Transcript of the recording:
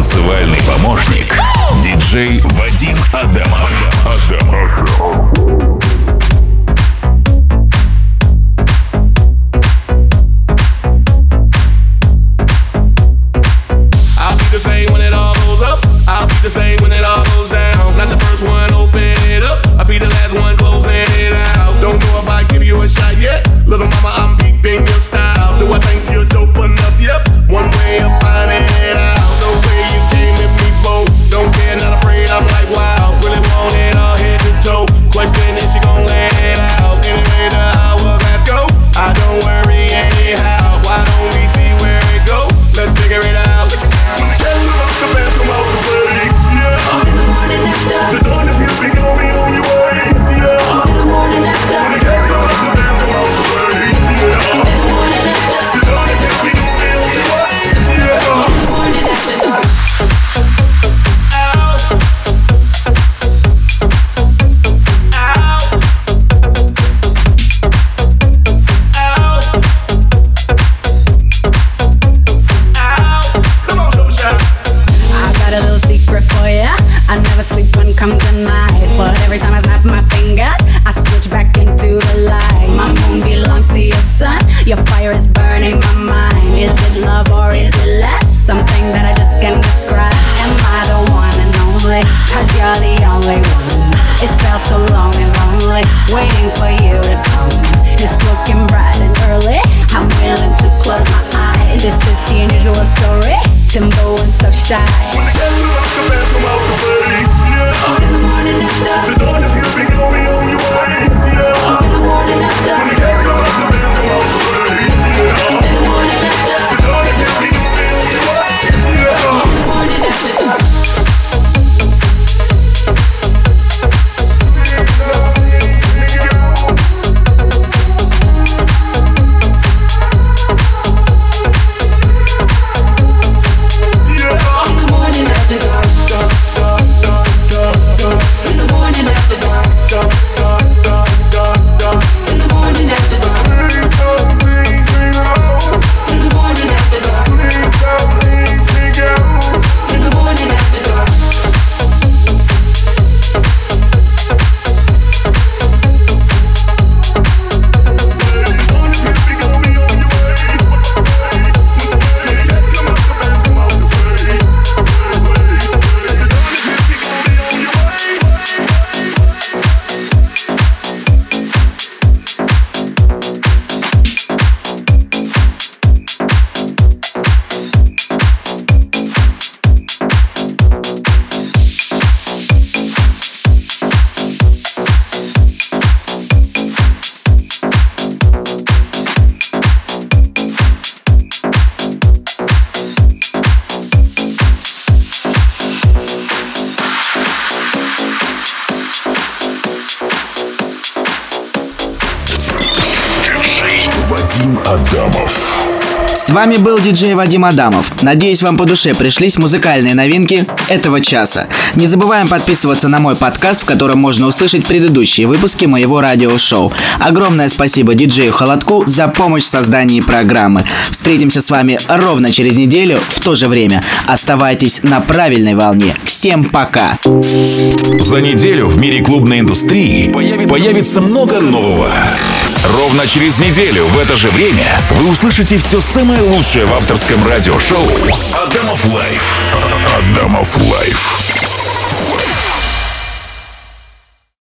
танцевальный помощник диджей Вадим Адамов. The same when it all goes up, I'll be the same when it all goes down. Not the first one, open it up, I'll be the last one closing it out. Don't know if I give you a shot yet, little mama, I'm peeping your style. Do I think you're dope enough? Yep, one way of finding it out. The way you came at me, bold, don't care, not afraid, I'm like wow. Really want it all head to toe, question is she gon' let it out? Anyway, the hourglass go, I don't worry anyhow. Why don't we see where it goes? Let's figure it out. In the morning after, the dawn is here, speaking on me on your way. Yeah. In the morning after, when the cats come out, the fans come out the way. Yeah. In the morning after, the dawn is here, speaking on me on your way. Yeah. In the morning after dark. I never sleep when comes the night, but every time I snap my fingers, I switch back into the light. My moon belongs to your sun, your fire is burning my mind. Is it love or is it less? Something that I just can't describe. Am I the one and only? 'Cause you're the only one. It felt so long and lonely, waiting for you to come. It's looking bright and early, I'm willing to close my eyes. This is the unusual story, Timbo and so shy. When the cats come out, the fans come out the way. Yeah. In the morning after, the dawn is here, speaking on me on your way. Yeah. In the morning after, when the cats come out, the fans come out the way. Yeah. In the morning after, the dawn is here, speaking on me on your way. Yeah. In the morning after dark. С вами был диджей Вадим Адамов. Надеюсь, вам по душе пришлись музыкальные новинки этого часа. Не забываем подписываться на мой подкаст, в котором можно услышать предыдущие выпуски моего радиошоу. Огромное спасибо диджею Холодку за помощь в создании программы. Встретимся с вами ровно через неделю в то же время. Оставайтесь на правильной волне. Всем пока! За неделю в мире клубной индустрии появится много нового. Ровно через неделю в это же время вы услышите все самое лучшее в авторском радиошоу Адамов Лайф. Адамов Лайф.